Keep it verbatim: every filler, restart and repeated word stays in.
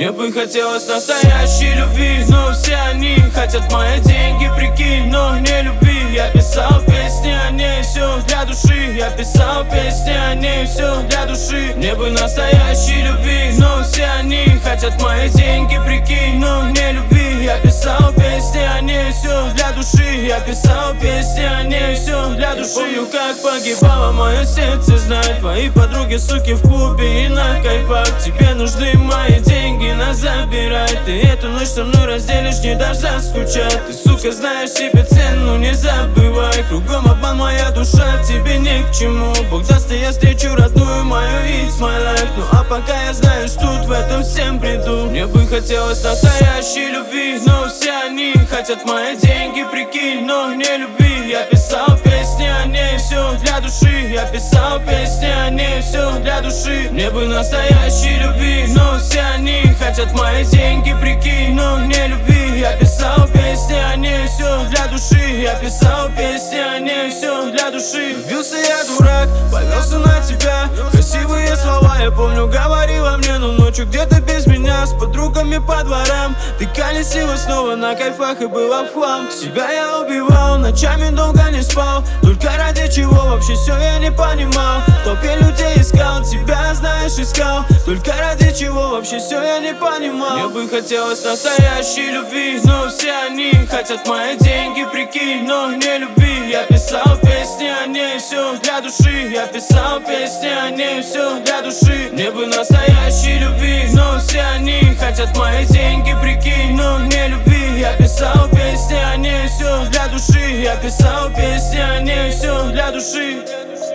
Мне бы хотелось настоящей любви, но все они хотят мои деньги, прикинь, но не любви. Я писал песни о ней, все для души. Я писал песни о ней, все для души. Мне бы настоящей любви, но все они хотят мои деньги, прикинь, но не любви. Я писал песни о ней, все для души. Я писал песни о ней, все для души. Помню, как погибало мое сердце, знать твои подруги, суки, в клубе и на кайфах. Тебе нужны мои деньги, нас забирай. Ты эту ночь со мной разделишь, не дашь заскучать. Ты, сука, знаешь себе цену, не забывай. Кругом обман, моя душа тебе ни к чему. Бог даст, и я встречу родную мою, it's my life. Ну а пока я знаю, что тут в этом всем бреду. Мне бы хотелось настоящей любви, но все они хотят мои деньги, прикинь, но не любви. Я писал песни о ней, все для души. Я писал песни о ней, все для души. Мне бы настоящей любви, но все они хотят мои деньги, прикинь, но не любви. Я писал песни о ней, все для души. Я писал песни о ней, все для души. Влюбился я, дурак, повелся на тебя. Красивые слова, я помню, говорила мне, но ночью где-то без меня, с подругами по дворам. Ты колесила снова на кайфах и была в хлам. Себя я убивал, ночами долго не спал. Только ради чего вообще все я не понимал. В толпе людей искал, тебя, знаешь, искал. Только ради чего вообще все я не понимал. Мне бы хотелось настоящей любви, но все они хотят мои деньги, прикинь, но не любви. Я писал песни о ней, все для души. Я писал песни о ней, все для души. Мне бы настоящей любви, но все они хотят мои деньги, прикинь, но не любви. Я писал песни о ней, все для души. Я писал песни о ней, все для души.